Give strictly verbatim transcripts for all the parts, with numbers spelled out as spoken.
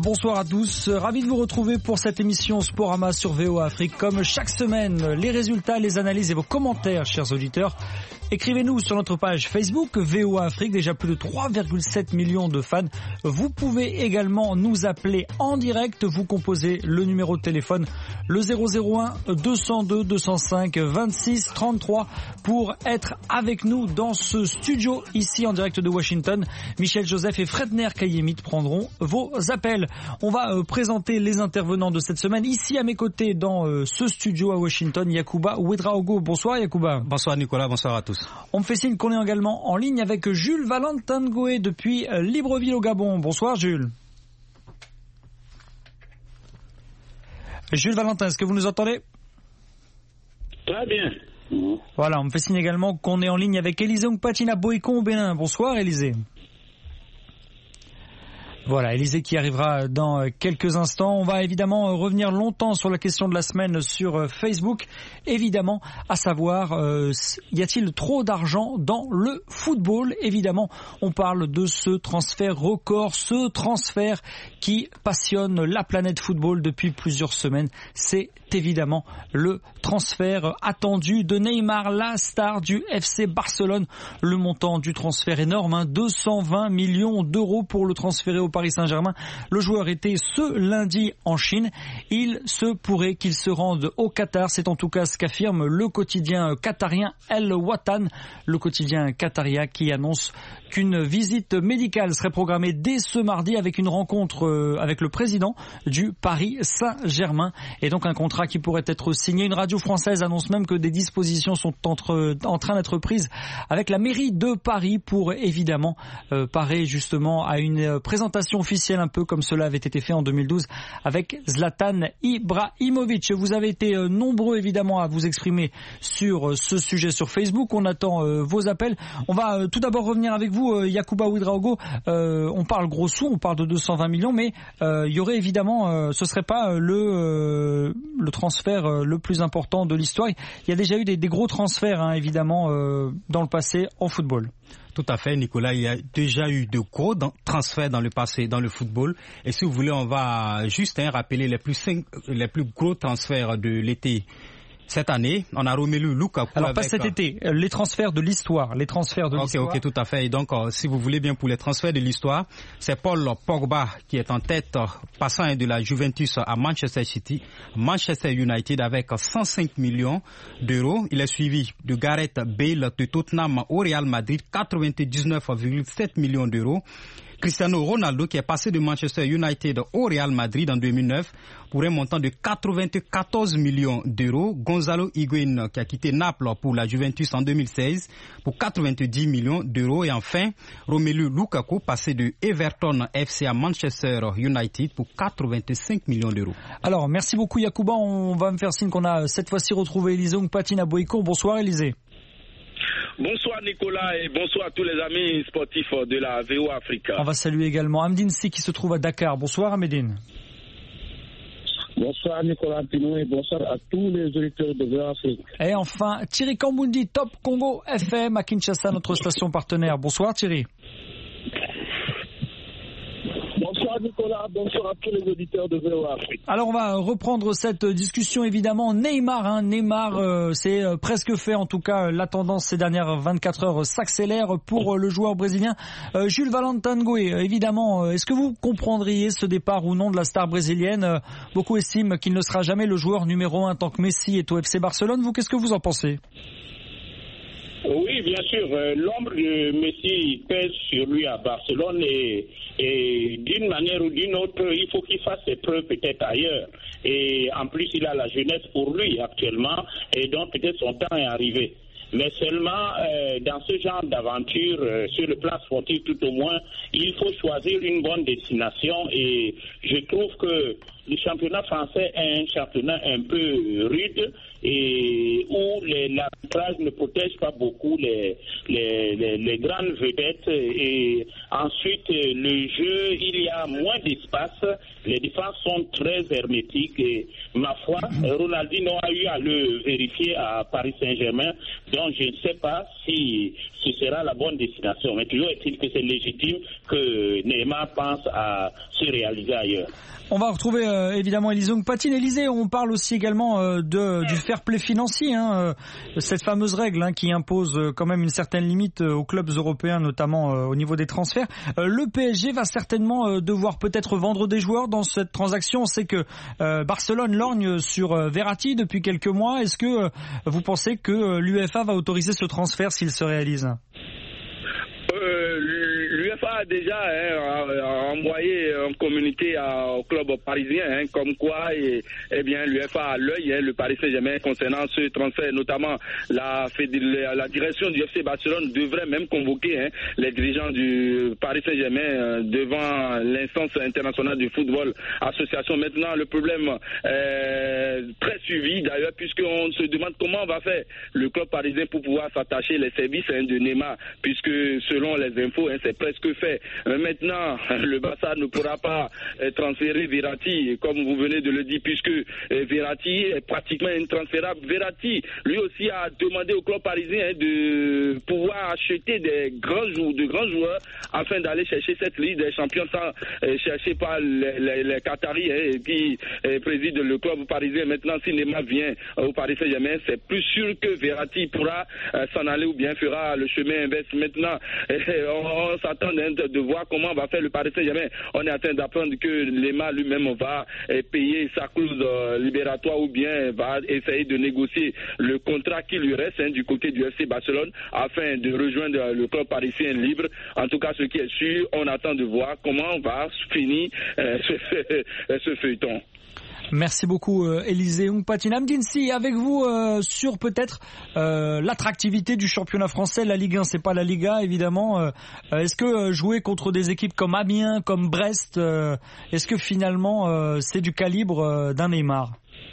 Bonsoir à tous, ravi de vous retrouver pour cette émission Sporama sur V O A Afrique. Comme chaque semaine, les résultats, les analyses et vos commentaires, chers auditeurs. Écrivez-nous sur notre page Facebook V O A Afrique, déjà plus de trois virgule sept millions de fans. Vous pouvez également nous appeler en direct, vous composez le numéro de téléphone, le zéro zéro un deux cent deux deux cent cinq vingt-six trente-trois pour être avec nous dans ce studio ici en direct de Washington. Michel Joseph et Fredner Kayemit prendront vos appels. On va euh, présenter les intervenants de cette semaine. Ici à mes côtés dans euh, ce studio à Washington, Yacouba Ouedraogo. Bonsoir Yacouba. Bonsoir Nicolas, bonsoir à tous. On me fait signe qu'on est également en ligne avec Jules Valentin Ngoé depuis euh, Libreville au Gabon. Bonsoir Jules. Jules Valentin, est-ce que vous nous entendez? Très bien. Voilà, on me fait signe également qu'on est en ligne avec Élisée Ongpatina Boïcon au Bénin. Bonsoir Élisée. Voilà, Élisée qui arrivera dans quelques instants. On va évidemment revenir longtemps sur la question de la semaine sur Facebook. Évidemment, à savoir, euh, y a-t-il trop d'argent dans le football? Évidemment, on parle de ce transfert record, ce transfert qui passionne la planète football depuis plusieurs semaines. C'est évidemment le transfert attendu de Neymar, la star du F C Barcelone. Le montant du transfert énorme, hein, deux cent vingt millions d'euros pour le transférer au Paris Saint-Germain. Le joueur était ce lundi en Chine. Il se pourrait qu'il se rende au Qatar. C'est en tout cas ce qu'affirme le quotidien qatarien El Watan, le quotidien qataria qui annonce qu'une visite médicale serait programmée dès ce mardi avec une rencontre avec le président du Paris Saint-Germain et donc un contrat qui pourrait être signé. Une radio française annonce même que des dispositions sont entre, en train d'être prises avec la mairie de Paris pour évidemment euh, parer justement à une présentation officielle un peu comme cela avait été fait en deux mille douze avec Zlatan Ibrahimovic. Vous avez été euh, nombreux évidemment à vous exprimer sur euh, ce sujet sur Facebook. On attend euh, vos appels. On va euh, tout d'abord revenir avec vous euh, Yacouba Ouedraogo. Euh, on parle gros sous, on parle de deux cent vingt millions, mais euh, il y aurait évidemment, euh, ce serait pas euh, le euh, le transfert euh, le plus important de l'histoire. Il y a déjà eu des, des gros transferts hein, évidemment euh, dans le passé en football. Tout à fait, Nicolas. Il y a déjà eu de gros transferts dans le passé, dans le football. Et si vous voulez, on va juste hein, rappeler les plus, cinq, les plus gros transferts de l'été. Cette année, on a Romelu Lukaku. Alors avec, pas cet été, les transferts de l'histoire, les transferts de okay, l'histoire. Ok, ok, tout à fait. Et donc, euh, si vous voulez bien pour les transferts de l'histoire, c'est Paul Pogba qui est en tête, euh, passant de la Juventus à Manchester City, Manchester United avec cent cinq millions d'euros. Il est suivi de Gareth Bale de Tottenham au Real Madrid, quatre-vingt-dix-neuf virgule sept millions d'euros. Cristiano Ronaldo qui est passé de Manchester United au Real Madrid en deux mille neuf pour un montant de quatre-vingt-quatorze millions d'euros. Gonzalo Higuaín qui a quitté Naples pour la Juventus en deux mille seize pour quatre-vingt-dix millions d'euros. Et enfin, Romelu Lukaku passé de Everton F C à Manchester United pour quatre-vingt-cinq millions d'euros. Alors, merci beaucoup Yacouba. On va me faire signe qu'on a cette fois-ci retrouvé Élisée Ongpatina Boïcon. Bonsoir Élisée. Bonsoir Nicolas et bonsoir à tous les amis sportifs de la V O A Africa. On va saluer également Amdine Si qui se trouve à Dakar. Bonsoir Amedine. Bonsoir Nicolas Pino et bonsoir à tous les auditeurs de V O A Afrique. Et enfin Thierry Kambundi, Top Congo F M à Kinshasa, notre station partenaire. Bonsoir Thierry. Bonsoir Nicolas, bonsoir à tous les auditeurs de V O A Afrique. Alors on va reprendre cette discussion évidemment. Neymar, hein, Neymar, euh, c'est euh, presque fait en tout cas. La tendance ces dernières vingt-quatre heures s'accélère pour euh, le joueur brésilien. Euh, Jules Valentin Ngoé, euh, évidemment, euh, est-ce que vous comprendriez ce départ ou non de la star brésilienne? euh, Beaucoup estiment qu'il ne sera jamais le joueur numéro un tant que Messi est au F C Barcelone. Vous, qu'est-ce que vous en pensez? Oui, bien sûr. Euh, l'ombre de Messi pèse sur lui à Barcelone et, et d'une manière ou d'une autre, il faut qu'il fasse ses preuves peut-être ailleurs. Et en plus, il a la jeunesse pour lui actuellement et donc peut-être son temps est arrivé. Mais seulement, euh, dans ce genre d'aventure, euh, sur le plan sportif tout au moins, il faut choisir une bonne destination et je trouve que le championnat français est un championnat un peu rude et et où les, l'arbitrage ne protège pas beaucoup les, les, les, les grandes vedettes. Et ensuite, le jeu, il y a moins d'espace. Les défenses sont très hermétiques et ma foi, Ronaldinho a eu à le vérifier à Paris Saint-Germain. Donc je ne sais pas si ce sera la bonne destination. Mais toujours est-il que c'est légitime que Neymar pense à se réaliser ailleurs. On va retrouver euh, évidemment Élisée Patine. Élisée, on parle aussi également euh, de, du fair play financier, hein, euh, cette fameuse règle hein, qui impose euh, quand même une certaine limite euh, aux clubs européens, notamment euh, au niveau des transferts. Euh, le P S G va certainement euh, devoir peut-être vendre des joueurs dans cette transaction. On sait que euh, Barcelone lorgne sur euh, Verratti depuis quelques mois. Est-ce que euh, vous pensez que euh, l'UEFA va autoriser ce transfert s'il se réalise ? euh, L'UEFA a déjà hein, envoyé un communiqué à, au club parisien, hein, comme quoi et, eh bien, l'UEFA a l'œil, hein, le Paris Saint-Germain, concernant ce transfert, notamment la, la direction du F C Barcelone devrait même convoquer hein, les dirigeants du Paris Saint-Germain euh, devant l'instance internationale du football association. Maintenant, le problème est très suivi d'ailleurs, puisqu'on se demande comment va faire le club parisien pour pouvoir s'attacher les services hein, de Neymar, puisque selon les infos, hein, c'est presque fait. Mais maintenant, le Barça ne pourra pas euh, transférer Verratti, comme vous venez de le dire, puisque euh, Verratti est pratiquement intransférable. Verratti, lui aussi, a demandé au club parisien hein, de pouvoir acheter des grands joueurs, de grands joueurs, afin d'aller chercher cette Ligue des Champions sans euh, chercher par les, les, les Qataris hein, qui euh, président le club parisien. Maintenant, si Neymar vient euh, au Paris Saint-Germain, c'est plus sûr que Verratti pourra euh, s'en aller ou bien fera le chemin inverse. Maintenant, euh, on, on s'attend hein, de, de voir comment va faire le Paris Saint-Germain. On est en train d'apprendre que Neymar lui-même va euh, payer sa clause euh, libératoire ou bien va essayer de négocier le contrat qui lui reste hein, du côté du F C Barcelone afin de rejoindre le club parisien libre. En tout cas, ce qui est sûr, on attend de voir comment va finir euh, ce, ce feuilleton. Merci beaucoup euh, Élisée Patine. Amdinsi, avec vous euh, sur peut-être euh, l'attractivité du championnat français. La Ligue un, c'est pas la Liga évidemment. Euh, est-ce que euh, jouer contre des équipes comme Amiens, comme Brest, euh, est-ce que finalement euh, c'est du calibre euh, d'un Neymar ?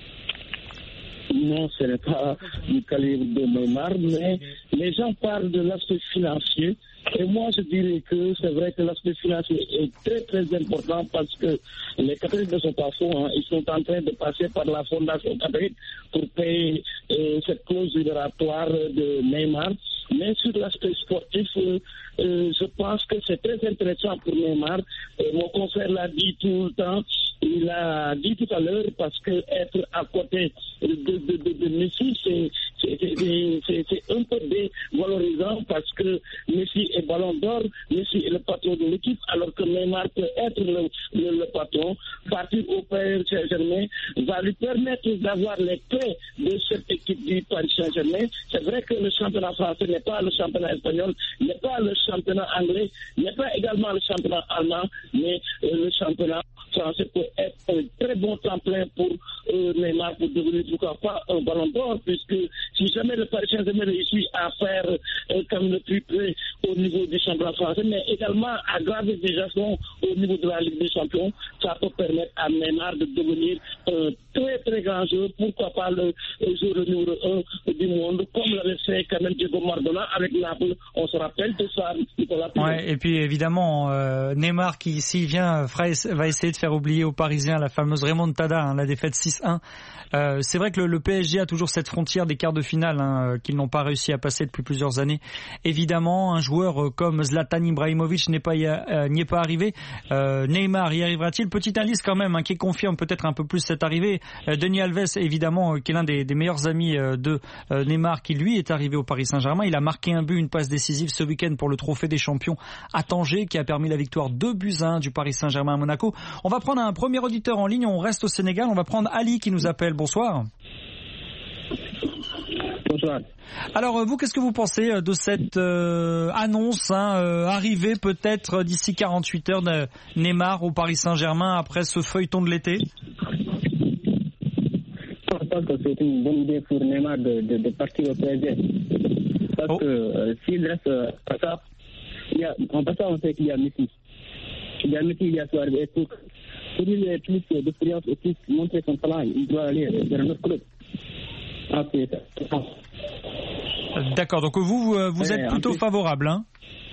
Non, ce n'est pas du calibre de Neymar, mais les gens parlent de l'aspect financier. Et moi, je dirais que c'est vrai que l'aspect financier est très, très important parce que les Qataris ne sont pas faux. Hein. Ils sont en train de passer par la fondation Qatari pour payer euh, cette clause libératoire de Neymar. Mais sur l'aspect sportif, euh, euh, je pense que c'est très intéressant pour Neymar. Euh, mon confrère l'a dit tout le temps. Il a dit tout à l'heure parce que être à côté de, de, de, de Messi, c'est, c'est, c'est, c'est, c'est un peu dévalorisant parce que Messi est ballon d'or, Messi est le patron de l'équipe, alors que Neymar peut être le, le, le patron. Partir au Paris Saint-Germain va lui permettre d'avoir les clés de cette équipe du Paris Saint-Germain. C'est vrai que le championnat français n'est pas le championnat espagnol, n'est pas le championnat anglais, n'est pas également le championnat allemand, mais euh, le championnat français peut être un très bon tremplin pour euh, Neymar pour devenir pourquoi pas un ballon d'or, puisque si jamais le Paris Saint-Germain réussit à faire euh, comme le triplé au niveau du championnat français, mais également à grave déviation au niveau de la Ligue des Champions, ça peut permettre à Neymar de devenir un très très grand joueur, pourquoi pas le, le joueur numéro un du monde, comme l'avait fait quand même Diego Maradona avec Naples, on se rappelle de ça, Nicolas. Ouais, et puis évidemment, euh, Neymar qui s'il vient fera, va essayer de faire oublier aux Parisiens la fameuse remontada, hein, la défaite six un. Euh, c'est vrai que le, le P S G a toujours cette frontière des quarts de finale hein, qu'ils n'ont pas réussi à passer depuis plusieurs années. Évidemment, un joueur comme Zlatan Ibrahimovic n'est pas, euh, n'y est pas arrivé. Euh, Neymar y arrivera-t-il ? Petite indice quand même hein, qui confirme peut-être un peu plus cette arrivée. Euh, Denis Alves, évidemment, euh, qui est l'un des, des meilleurs amis euh, de euh, Neymar, qui lui est arrivé au Paris Saint-Germain. Il a marqué un but, une passe décisive ce week-end pour le Trophée des Champions à Tanger, qui a permis la victoire deux buts à un du Paris Saint-Germain à Monaco. On va prendre un premier auditeur en ligne. On reste au Sénégal. On va prendre Ali qui nous appelle. Bonsoir. Bonsoir. Alors vous, qu'est-ce que vous pensez de cette euh, annonce, hein, euh, arrivée peut-être d'ici quarante-huit heures de Neymar au Paris Saint-Germain après ce feuilleton de l'été ? Je pense que c'est une bonne idée pour Neymar de, de, de partir au P S G. Parce oh. que euh, s'il reste euh, à ça, il y a, en passant on sait qu'il y a Messi. Il y a Messi, il y a Suarez et tout. Pour lui, il a plus d'expérience et plus montrer son talent, il doit aller vers un autre club. Ah, c'est ça. D'accord, donc vous, vous, vous êtes plutôt favorable, hein?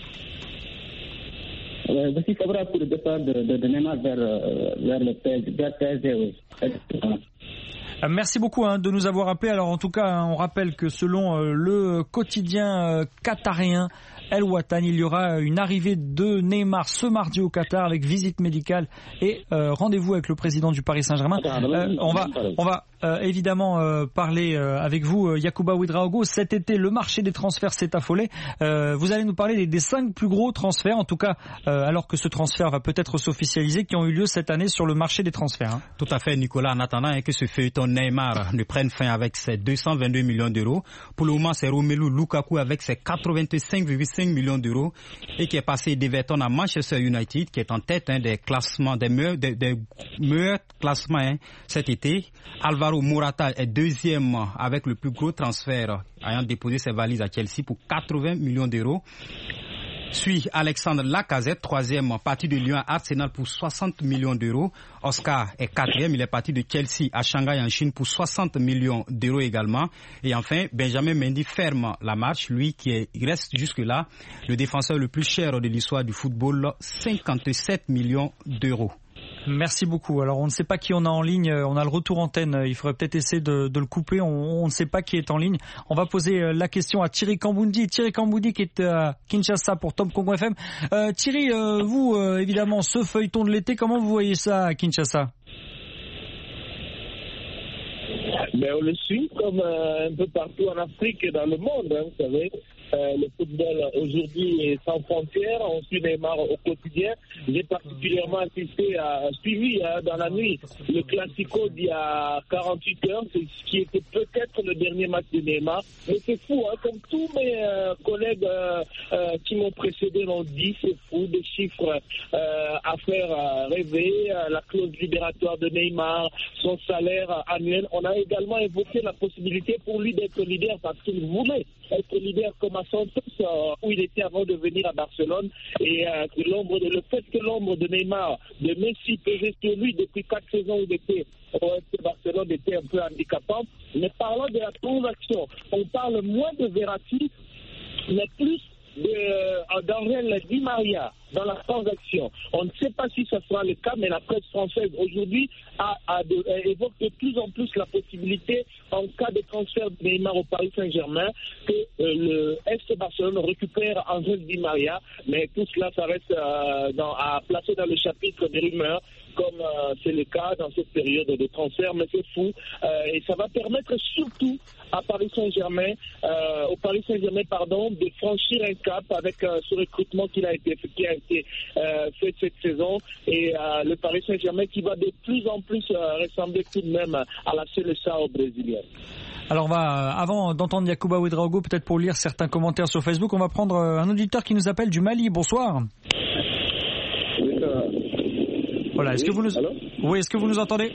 Euh, je suis favorable pour le départ de, de, de Neymar vers, euh, vers le P S G, oui. Merci beaucoup hein, de nous avoir appelés. Alors en tout cas, on rappelle que selon euh, le quotidien euh, qatarien El Watan, il y aura une arrivée de Neymar ce mardi au Qatar avec visite médicale et euh, rendez-vous avec le président du Paris Saint-Germain. Euh, on va, on va euh, évidemment euh, parler euh, avec vous, euh, Yacouba Ouedraogo. Cet été, le marché des transferts s'est affolé. Euh, vous allez nous parler des, des cinq plus gros transferts, en tout cas, euh, alors que ce transfert va peut-être s'officialiser, qui ont eu lieu cette année sur le marché des transferts. Hein. Tout à fait, Nicolas. En attendant hein, que ce feuilleton Neymar ne prenne fin avec ses deux cent vingt-deux millions d'euros, pour le moment, c'est Romelu Lukaku avec ses quatre-vingt-cinq virgule cinq millions d'euros et qui est passé d'Everton à Manchester United, qui est en tête hein, des classements, des meilleurs, des, des meilleurs classements hein, cet été. Alvaro Morata est deuxième avec le plus gros transfert, ayant déposé ses valises à Chelsea pour quatre-vingts millions d'euros. Suit Alexandre Lacazette, troisième, parti de Lyon à Arsenal pour soixante millions d'euros. Oscar est quatrième, il est parti de Chelsea à Shanghai en Chine pour soixante millions d'euros également. Et enfin, Benjamin Mendy ferme la marche, lui qui est, il reste jusque-là le défenseur le plus cher de l'histoire du football, cinquante-sept millions d'euros. Merci beaucoup. Alors on ne sait pas qui on a en ligne, on a le retour antenne, il faudrait peut-être essayer de, de le couper, on, on ne sait pas qui est en ligne. On va poser la question à Thierry Kamboundi, Thierry Kamboundi qui est à Kinshasa pour Top Congo F M. Euh, Thierry, euh, vous euh, évidemment ce feuilleton de l'été, comment vous voyez ça à Kinshasa? Mais on le suit comme euh, un peu partout en Afrique et dans le monde, hein, vous savez. Euh, le football aujourd'hui est sans frontières, on suit Neymar au quotidien. J'ai particulièrement assisté à suivi hein, dans la nuit le Classico d'il y a quarante-huit heures, c'est ce qui était peut-être le dernier match de Neymar. Mais c'est fou, hein, comme tous mes euh, collègues euh, euh, qui m'ont précédé l'ont dit, c'est fou, des chiffres euh, à faire euh, rêver, euh, la clause libératoire de Neymar, son salaire euh, annuel. On a également évoqué la possibilité pour lui d'être leader parce qu'il voulait être leader comme à Santos, euh, où il était avant de venir à Barcelone, et euh, que l'ombre de, le fait que l'ombre de Neymar, de Messi pesait sur lui depuis quatre saisons où il était au F C Barcelone était un peu handicapant. Mais parlant de la transaction, on parle moins de Verratti, mais plus de d'Angel Di Maria dans la transaction. On ne sait pas si ça sera le cas, mais la presse française aujourd'hui a, a de, évoque de plus en plus la possibilité, en cas de transfert de Neymar au Paris Saint-Germain, que euh, le F C Barcelone récupère Angel Di Maria, mais tout cela, ça reste euh, dans, à placer dans le chapitre des rumeurs, comme euh, c'est le cas dans cette période de transfert, mais c'est fou. Euh, et ça va permettre surtout à Paris Saint-Germain, euh, au Paris Saint-Germain, pardon, de franchir un cap avec euh, ce recrutement qui a été, qui a été euh, fait cette saison, et euh, le Paris Saint-Germain qui va de plus en plus euh, ressembler tout de même à la Seleção brésilienne. Alors on va, avant d'entendre Yacouba Ouedraogo, peut-être pour lire certains commentaires sur Facebook, on va prendre un auditeur qui nous appelle du Mali. Bonsoir. Oui, ça... Voilà, est-ce oui, que vous nous... allô oui, est-ce que vous nous entendez?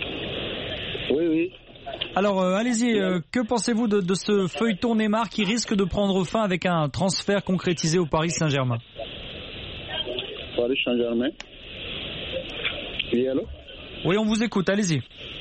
Oui, oui. Alors, euh, allez-y, euh, que pensez-vous de, de ce feuilleton Neymar qui risque de prendre fin avec un transfert concrétisé au Paris Saint-Germain? Paris Saint-Germain. Oui, allô? Oui, on vous écoute, allez-y.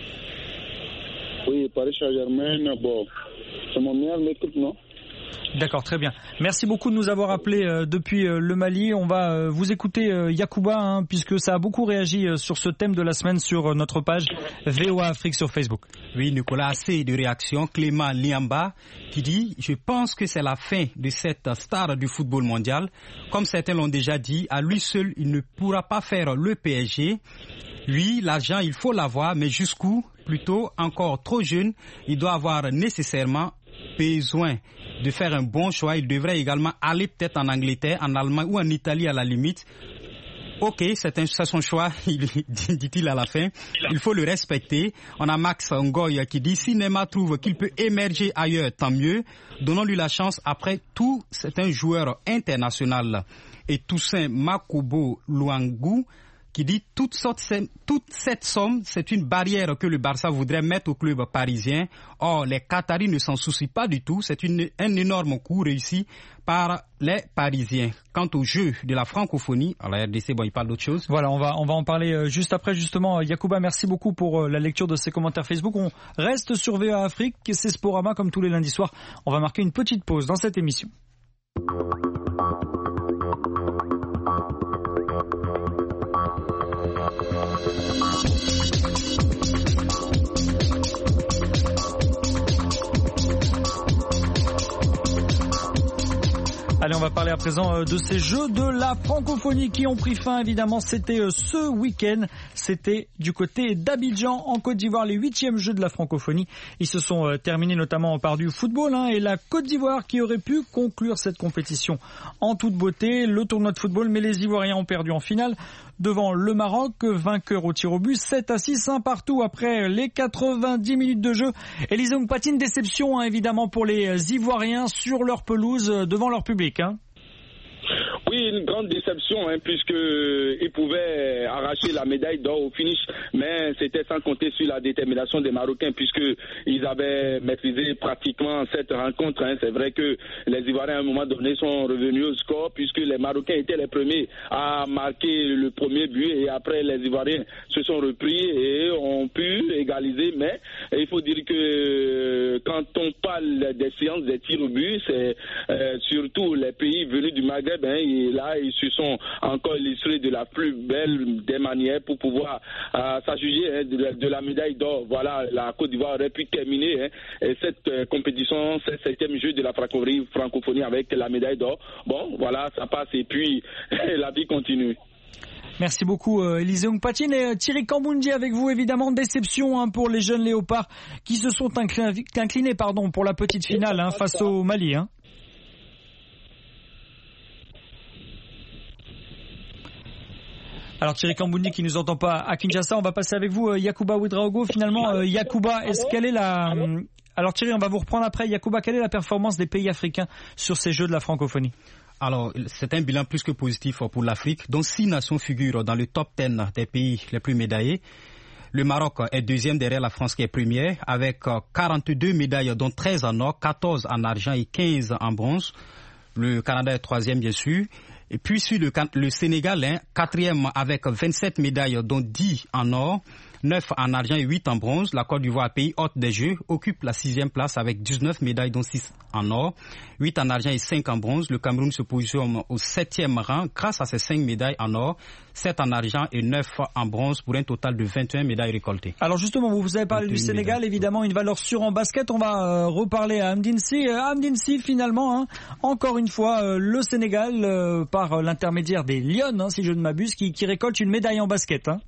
Oui, Paris Saint-Germain, bon, c'est mon meilleur écoute, non? D'accord, très bien. Merci beaucoup de nous avoir appelés euh, depuis euh, le Mali. On va euh, vous écouter, euh, Yacouba, hein, puisque ça a beaucoup réagi euh, sur ce thème de la semaine sur euh, notre page V O A Afrique sur Facebook. Oui, Nicolas, assez de réactions. Clément Liamba qui dit « Je pense que c'est la fin de cette star du football mondial. Comme certains l'ont déjà dit, à lui seul, il ne pourra pas faire le P S G. Lui, l'argent, il faut l'avoir, mais jusqu'où? Plutôt encore trop jeune, il doit avoir nécessairement besoin de faire un bon choix. Il devrait également aller peut-être en Angleterre, en Allemagne ou en Italie à la limite. Ok, c'est, un, c'est son choix, dit-il à la fin. Il faut le respecter. On a Max Ngoy qui dit, si Neymar trouve qu'il peut émerger ailleurs, tant mieux. Donnons-lui la chance. Après tout, c'est un joueur international. Et Toussaint Makubo Luangu qui dit toute, sorte, toute cette somme, c'est une barrière que le Barça voudrait mettre au club parisien. Or, les Qataris ne s'en soucient pas du tout. C'est une, un énorme coup réussi par les Parisiens. Quant au jeu de la francophonie, alors la R D C, bon, il parle d'autre chose. Voilà, on va, on va en parler juste après, justement. Yacouba, merci beaucoup pour la lecture de ces commentaires Facebook. On reste sur V A Afrique, c'est Sporama, comme tous les lundis soirs. On va marquer une petite pause dans cette émission. Allez, on va parler à présent de ces Jeux de la francophonie qui ont pris fin, évidemment. C'était ce week-end. C'était du côté d'Abidjan, en Côte d'Ivoire, les huitièmes Jeux de la francophonie. Ils se sont terminés notamment par du football, hein, et la Côte d'Ivoire qui aurait pu conclure cette compétition en toute beauté. Le tournoi de football, mais les Ivoiriens ont perdu en finale devant le Maroc, vainqueur au tir au but, sept à six, un partout après les quatre-vingt-dix minutes de jeu. Élisée Mpatine, déception, hein, évidemment, pour les Ivoiriens sur leur pelouse, devant leur public. Hein. Oui, une grande déception, hein, puisqu'ils pouvaient arracher la médaille d'or au finish, mais c'était sans compter sur la détermination des Marocains, puisqu'ils avaient maîtrisé pratiquement cette rencontre. Hein. C'est vrai que les Ivoiriens, à un moment donné, sont revenus au score, puisque les Marocains étaient les premiers à marquer le premier but, et après, les Ivoiriens se sont repris et ont pu égaliser, mais il faut dire que quand on parle des séances des tirs au but, c'est euh, surtout les pays venus du Maghreb, hein, et là, ils se sont encore illustrés de la plus belle des manières pour pouvoir euh, s'adjuger, hein, de, la, de la médaille d'or. Voilà, la Côte d'Ivoire aurait pu terminer, hein, cette euh, compétition, ce septième jeu de la francophonie, francophonie avec la médaille d'or. Bon, voilà, ça passe et puis la vie continue. Merci beaucoup euh, Élisée Mpatine et euh, Thierry Kambundi avec vous, évidemment. Déception, hein, pour les jeunes léopards qui se sont inclinés, inclinés pardon, pour la petite finale, hein, face au Mali. Hein. Alors Thierry Kambundi qui nous entend pas à Kinshasa, on va passer avec vous, euh, Yacouba Ouedraogo. Finalement, euh, Yacouba, est-ce quelle est la... Euh, alors Thierry, on va vous reprendre après. Yacouba, quelle est la performance des pays africains sur ces Jeux de la francophonie? Alors, c'est un bilan plus que positif pour l'Afrique, dont six nations figurent dans le top dix des pays les plus médaillés. Le Maroc est deuxième derrière la France qui est première, avec quarante-deux médailles, dont treize en or, quatorze en argent et quinze en bronze. Le Canada est troisième, bien sûr. Et puis, sur le, le Sénégal, hein, quatrième avec vingt-sept médailles, dont dix en or, neuf en argent et huit en bronze. La Côte d'Ivoire, pays hôte des Jeux, occupe la sixième place avec dix-neuf médailles, dont six en or, huit en argent et cinq en bronze. Le Cameroun se positionne au septième rang grâce à ses cinq médailles en or, sept en argent et neuf en bronze pour un total de vingt et une médailles récoltées. Alors justement, vous avez parlé du Sénégal, médailles. Évidemment une valeur sûre en basket. On va euh, reparler à Hamdine Sy. Euh, Hamdine Sy, finalement, hein, encore une fois, euh, le Sénégal, euh, par l'intermédiaire des Lions, hein, si je ne m'abuse, qui, qui récolte une médaille en basket. Hein.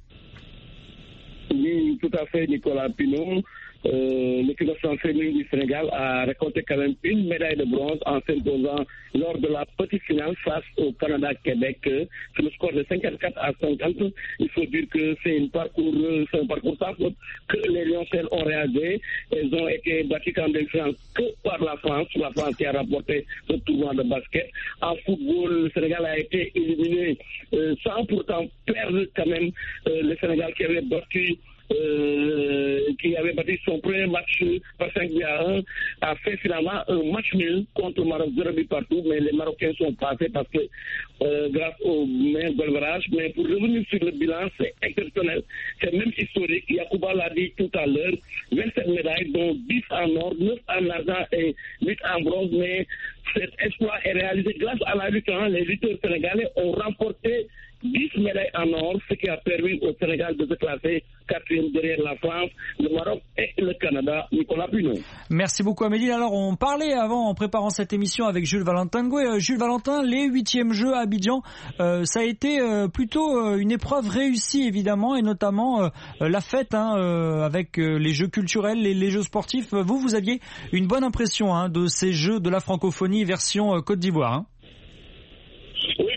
Oui, tout à fait, Nicolas Pinot. Euh, l'équipe nationale féminine du Sénégal a récolté quand même une médaille de bronze en s'imposant lors de la petite finale face au Canada-Québec sur le score de cinquante-quatre à cinquante. Il faut dire que c'est, une parcours, c'est un parcours sans faute que les Lioncelles ont réalisé. Elles ont été battues en demi-finale que par la France, la France qui a rapporté ce tournoi de basket. En football, le Sénégal a été éliminé euh, sans pourtant perdre quand même euh, le Sénégal qui avait battu Euh, qui avait battu son premier match par cinq buts à un, a fait finalement un match nul contre le Maroc, zéro but partout, mais les Marocains sont passés parce que euh, grâce au meilleur golvarage. Mais pour revenir sur le bilan, c'est exceptionnel, c'est même historique. Yacouba l'a dit tout à l'heure, vingt-sept médailles, dont dix en or, neuf en argent et huit en bronze, mais cet exploit est réalisé grâce à la lutte. Hein. Les lutteurs sénégalais ont remporté dix médailles en or, ce qui a permis au Sénégal de se classer quatrième derrière la France, le Maroc et le Canada. Nicolas Pinot. Merci beaucoup Amélie. Alors on parlait avant, en préparant cette émission avec Jules Valentin Ngoué. Jules Valentin, les huitièmes Jeux à Abidjan, euh, ça a été euh, plutôt euh, une épreuve réussie évidemment, et notamment euh, la fête, hein, euh, avec euh, les jeux culturels, les, les jeux sportifs. Vous, vous aviez une bonne impression, hein, de ces Jeux de la francophonie version euh, Côte d'Ivoire, hein. Oui,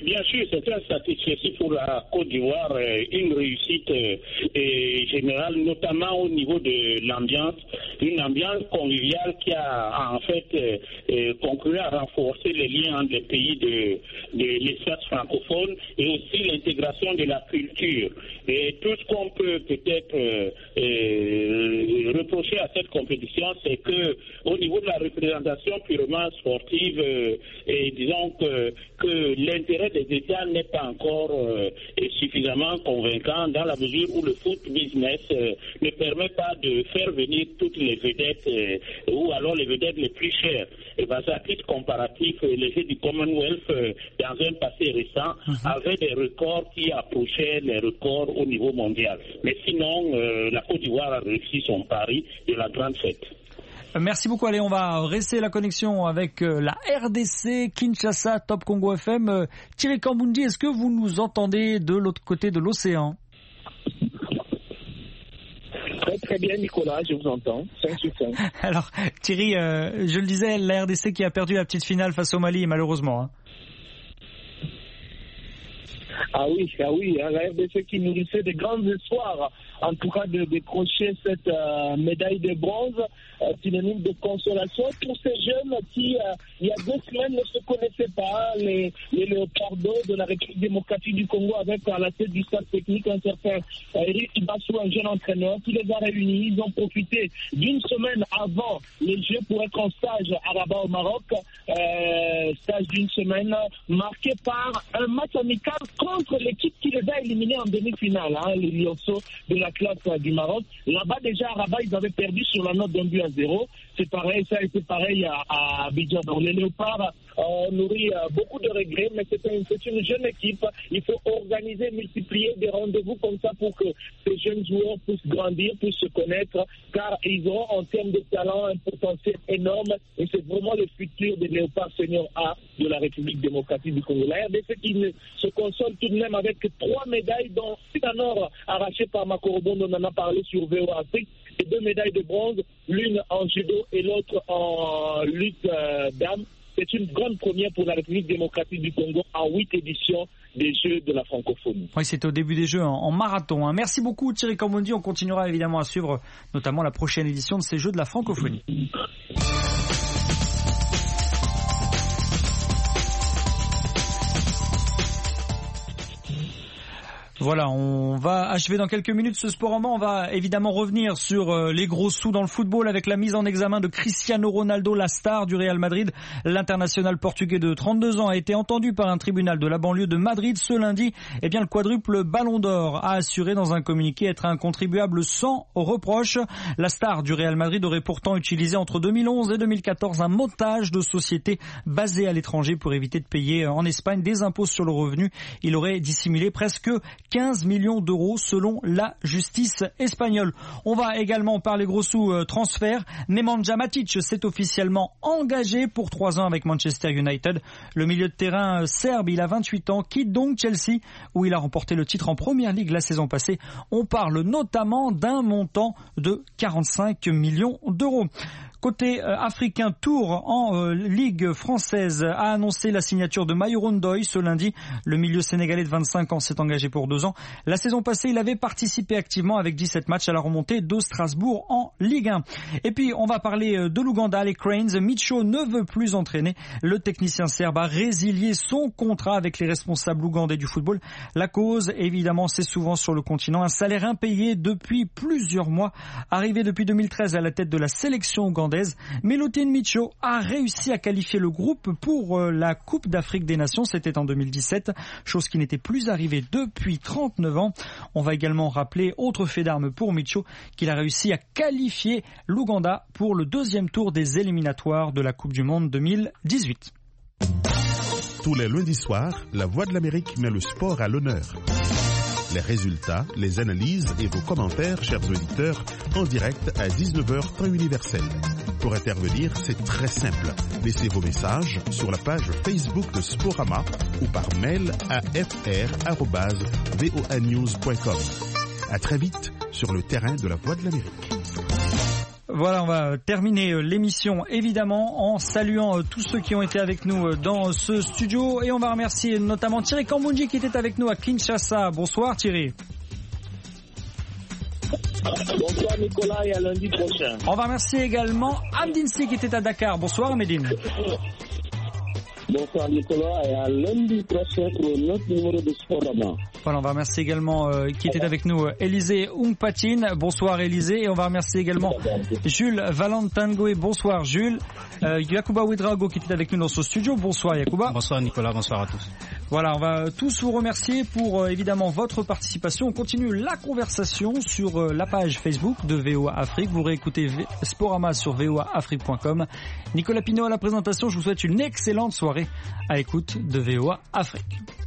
bien sûr, c'est un satisfait pour la Côte d'Ivoire, euh, une réussite euh, et générale, notamment au niveau de l'ambiance, une ambiance conviviale qui a en fait euh, euh, conclu à renforcer les liens entre les pays de, de l'espace francophone et aussi l'intégration de la culture. Et tout ce qu'on peut peut-être euh, euh, reprocher à cette compétition, c'est que au niveau de la représentation purement sportive, euh, et disons que, que l'intérêt des États n'est pas encore euh, suffisamment convaincant dans la mesure où le foot business euh, ne permet pas de faire venir toutes les vedettes euh, ou alors les vedettes les plus chères. Et ben, à titre comparatif, les Jeux du Commonwealth euh, dans un passé récent mm-hmm. avaient des records qui approchaient les records au niveau mondial. Mais sinon, euh, la Côte d'Ivoire a réussi son pari de la grande fête. Merci beaucoup. Allez, on va rester la connexion avec euh, la R D C, Kinshasa, Top Congo F M. Euh, Thierry Kambundi, est-ce que vous nous entendez de l'autre côté de l'océan? Très très bien Nicolas, je vous entends. cinq sur cinq. Alors Thierry, euh, je le disais, la R D C qui a perdu la petite finale face au Mali, malheureusement. Hein. Ah oui, ah oui, hein, la R D C qui nourrissait de grands espoirs, en tout cas de décrocher cette euh, médaille de bronze, euh, synonyme de consolation pour ces jeunes qui, euh, il y a deux semaines, ne se connaissaient pas, les, les Léopardos de la République démocratique du Congo, avec à la tête du staff technique un certain euh, Eric Bassou, un jeune entraîneur, qui les a réunis. Ils ont profité d'une semaine avant les Jeux pour être en stage à Rabat au Maroc, euh, stage d'une semaine marqué par un match amical contre l'équipe qui les a éliminés en demi-finale, hein, les Lionceaux de la classe euh, du Maroc. Là-bas, déjà, à Rabat, ils avaient perdu sur la note d'un but à zéro. C'est pareil, ça a été pareil à, à Abidjan. Donc, les Léopards euh, nourrit euh, beaucoup de regrets, mais c'est, un, c'est une jeune équipe. Il faut organiser, multiplier des rendez-vous comme ça pour que ces jeunes joueurs puissent grandir, puissent se connaître, car ils ont, en termes de talent, un potentiel énorme, et c'est vraiment le futur des Léopards Senior A de la République démocratique du Congo. La R D C qui se console tout de même avec trois médailles, dont une en or arrachée par Makorobo, on en a parlé sur V O Afrique, et deux médailles de bronze, l'une en judo et l'autre en lutte euh, d'âme. C'est une grande première pour la République démocratique du Congo en huit éditions des Jeux de la francophonie. Oui, c'était au début des Jeux en, en marathon. Hein. Merci beaucoup Thierry Kambundi. On continuera évidemment à suivre notamment la prochaine édition de ces Jeux de la francophonie. Voilà, on va achever dans quelques minutes ce sport roman. On va évidemment revenir sur les gros sous dans le football avec la mise en examen de Cristiano Ronaldo, la star du Real Madrid. L'international portugais de trente-deux ans a été entendu par un tribunal de la banlieue de Madrid ce lundi. Eh bien, le quadruple Ballon d'Or a assuré dans un communiqué être un contribuable sans reproche. La star du Real Madrid aurait pourtant utilisé entre deux mille onze et deux mille quatorze un montage de société basé à l'étranger pour éviter de payer en Espagne des impôts sur le revenu. Il aurait dissimulé presque quinze millions d'euros selon la justice espagnole. On va également parler gros sous euh, transfert. Nemanja Matic s'est officiellement engagé pour trois ans avec Manchester United. Le milieu de terrain euh, serbe, il a vingt-huit ans, quitte donc Chelsea où il a remporté le titre en Première Ligue la saison passée. On parle notamment d'un montant de quarante-cinq millions d'euros. Côté euh, africain, Tours en euh, Ligue française a annoncé la signature de Mayoro Ndoye ce lundi. Le milieu sénégalais de vingt-cinq ans s'est engagé pour deux ans. La saison passée, il avait participé activement avec dix-sept matchs à la remontée de Strasbourg en Ligue un. Et puis, on va parler de l'Ouganda, les Cranes. Micho ne veut plus entraîner. Le technicien serbe a résilié son contrat avec les responsables ougandais du football. La cause, évidemment, c'est souvent sur le continent. Un salaire impayé depuis plusieurs mois. Arrivé depuis deux mille treize à la tête de la sélection ougandaise, Milutin Micho a réussi à qualifier le groupe pour la Coupe d'Afrique des Nations. C'était en deux mille dix-sept, chose qui n'était plus arrivée depuis trente-neuf ans. On va également rappeler, autre fait d'armes pour Micho, qu'il a réussi à qualifier l'Ouganda pour le deuxième tour des éliminatoires de la Coupe du Monde deux mille dix-huit. Tous les lundis soirs, La Voix de l'Amérique met le sport à l'honneur. Les résultats, les analyses et vos commentaires, chers auditeurs, en direct à dix-neuf heures temps universel. Pour intervenir, c'est très simple. Laissez vos messages sur la page Facebook de Sporama ou par mail à f r arobase voa news point com. À très vite sur le terrain de La Voix de l'Amérique. Voilà, on va terminer l'émission évidemment en saluant tous ceux qui ont été avec nous dans ce studio et on va remercier notamment Thierry Kambundji qui était avec nous à Kinshasa. Bonsoir Thierry. Bonsoir Nicolas et à lundi prochain. On va remercier également Amdine Si qui était à Dakar. Bonsoir Amedine. Bonsoir Nicolas et à lundi prochain pour un autre numéro de Sporama. Voilà, on va remercier également euh, qui était avec nous euh, Élisée Ungpatine. Bonsoir Élisée. Et on va remercier également Jules Valentangoé. Bonsoir Jules. Euh, Yacouba Ouedraogo qui était avec nous dans ce studio. Bonsoir Yacouba. Bonsoir Nicolas, bonsoir à tous. Voilà, on va tous vous remercier pour euh, évidemment votre participation. On continue la conversation sur euh, la page Facebook de V O A Afrique. Vous réécoutez v- Sporama sur v o a afrique point com. Nicolas Pinault à la présentation. Je vous souhaite une excellente soirée à l'écoute de V O A Afrique.